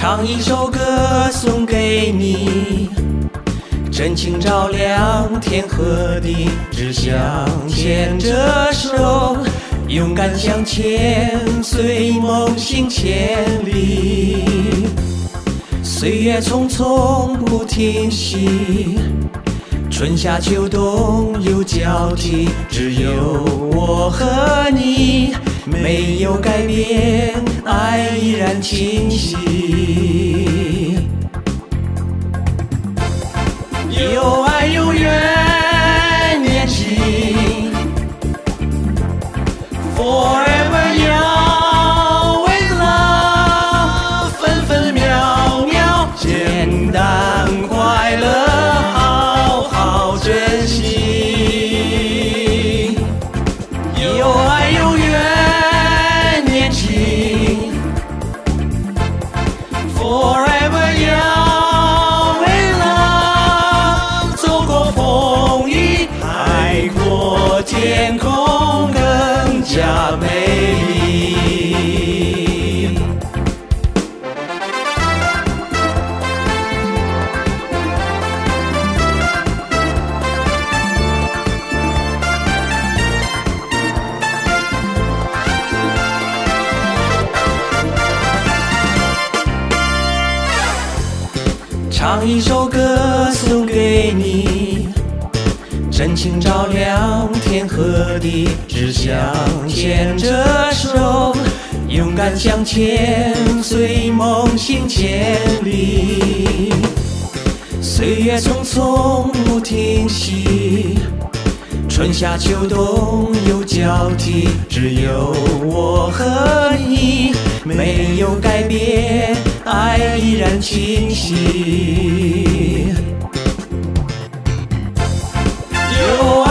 唱一首歌送给你，真情照亮天和地，只想牵着手，勇敢向前，随梦行千里。岁月匆匆不停息，春夏秋冬又交替，只有我和你，没有改变，爱依然清晰。有爱有缘年轻 Forever young with love 分分秒秒简单快乐好好珍惜。有爱有缘年轻 Forever young with love 走过风雨海阔天空更加美丽。唱一首歌送给你，真情照亮天和地，只想牵着手，勇敢向前，随梦行千里。岁月匆匆不停息，春夏秋冬又交替，只有我和你，没有改变，爱依然清晰。有